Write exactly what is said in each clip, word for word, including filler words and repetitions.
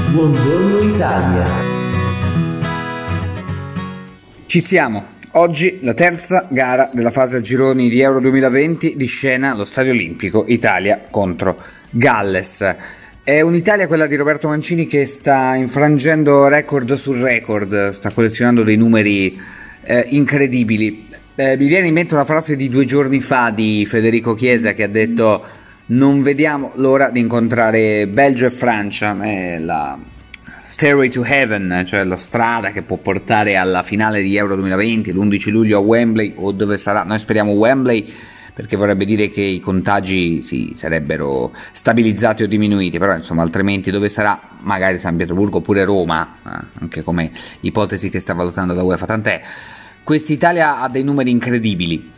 Buongiorno Italia. Ci siamo. Oggi la terza gara della fase a gironi di Euro duemilaventi di scena allo Stadio Olimpico, Italia contro Galles. È un'Italia, quella di Roberto Mancini, che sta infrangendo record sul record, sta collezionando dei numeri eh, incredibili. Eh, mi viene in mente una frase di due giorni fa di Federico Chiesa, che ha detto: non vediamo l'ora di incontrare Belgio e Francia, è la Stairway to Heaven, cioè la strada che può portare alla finale di Euro duemilaventi, l'undici luglio a Wembley, o dove sarà. Noi speriamo Wembley, perché vorrebbe dire che i contagi si sarebbero stabilizzati o diminuiti, però insomma altrimenti dove sarà? Magari San Pietroburgo oppure Roma, eh, anche come ipotesi che sta valutando la UEFA. Tant'è, quest'Italia ha dei numeri incredibili.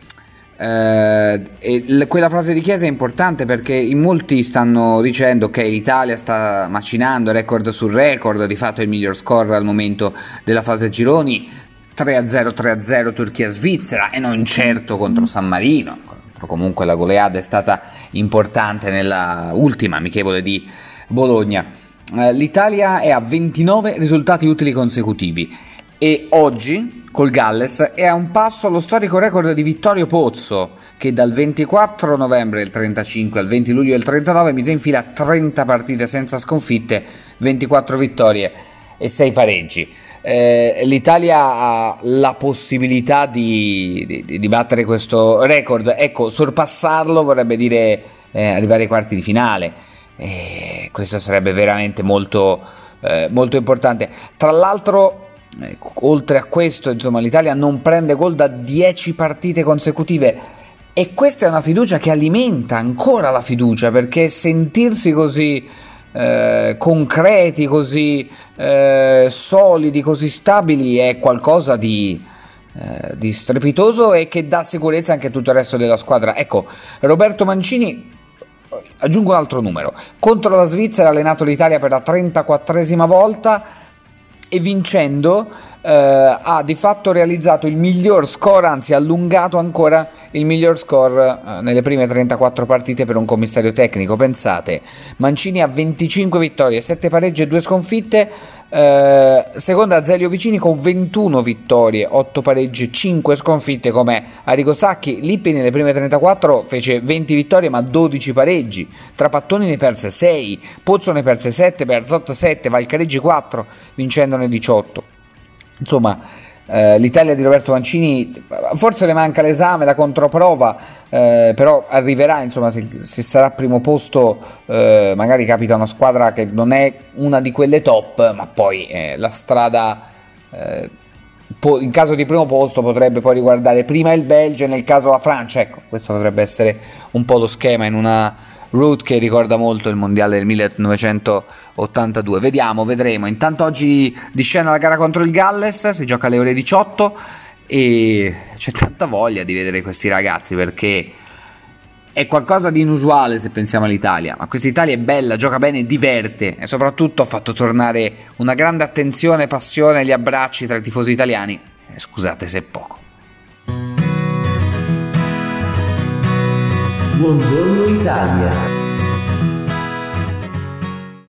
Uh, e l- quella frase di Chiesa è importante perché in molti stanno dicendo che l'Italia sta macinando record sul record, di fatto è il miglior score al momento della fase gironi, tre a zero tre a zero Turchia-Svizzera, e non certo contro San Marino. Comunque la goleada è stata importante nella ultima amichevole di Bologna. Uh, L'Italia è a ventinove risultati utili consecutivi e oggi col Galles è a un passo allo storico record di Vittorio Pozzo, che dal ventiquattro novembre del trentacinque al venti luglio del trentanove mise in fila trenta partite senza sconfitte, ventiquattro vittorie e sei pareggi. Eh, L'Italia ha la possibilità di, di, di battere questo record. Ecco, sorpassarlo vorrebbe dire eh, arrivare ai quarti di finale. Eh, questo sarebbe veramente molto, eh, molto importante. Tra l'altro, Eh, oltre a questo, insomma, l'Italia non prende gol da dieci partite consecutive, e questa è una fiducia che alimenta ancora la fiducia, perché sentirsi così eh, concreti, così eh, solidi, così stabili è qualcosa di, eh, di strepitoso, e che dà sicurezza anche a tutto il resto della squadra. Ecco, Roberto Mancini, aggiungo un altro numero: contro la Svizzera ha allenato l'Italia per la trentaquattresima volta, e vincendo eh, ha di fatto realizzato il miglior score, anzi allungato ancora il miglior score eh, nelle prime trentaquattro partite per un commissario tecnico. Pensate, Mancini ha venticinque vittorie, sette pareggi e due sconfitte, eh, seconda Azeglio Vicini con ventuno vittorie, otto pareggi e cinque sconfitte come Arrigo Sacchi. Lippi nelle prime trentaquattro fece venti vittorie ma dodici pareggi, Trapattoni ne perse sei, Pozzo ne perse sette, Bearzot sette, Valcareggi quattro, vincendone diciotto. Insomma, eh, l'Italia di Roberto Mancini, forse le manca l'esame, la controprova, eh, però arriverà, insomma, se, se sarà primo posto eh, magari capita una squadra che non è una di quelle top, ma poi eh, la strada eh, po- in caso di primo posto potrebbe poi riguardare prima il Belgio e nel caso la Francia. Ecco, questo potrebbe essere un po' lo schema in una route che ricorda molto il mondiale del millenovecentottantadue. Vediamo, vedremo. Intanto oggi di scena la gara contro il Galles, si gioca alle ore diciotto e c'è tanta voglia di vedere questi ragazzi, perché è qualcosa di inusuale se pensiamo all'Italia, ma questa Italia è bella, gioca bene, diverte, e soprattutto ha fatto tornare una grande attenzione, passione e gli abbracci tra i tifosi italiani. Eh, scusate se è poco. Buongiorno Italia.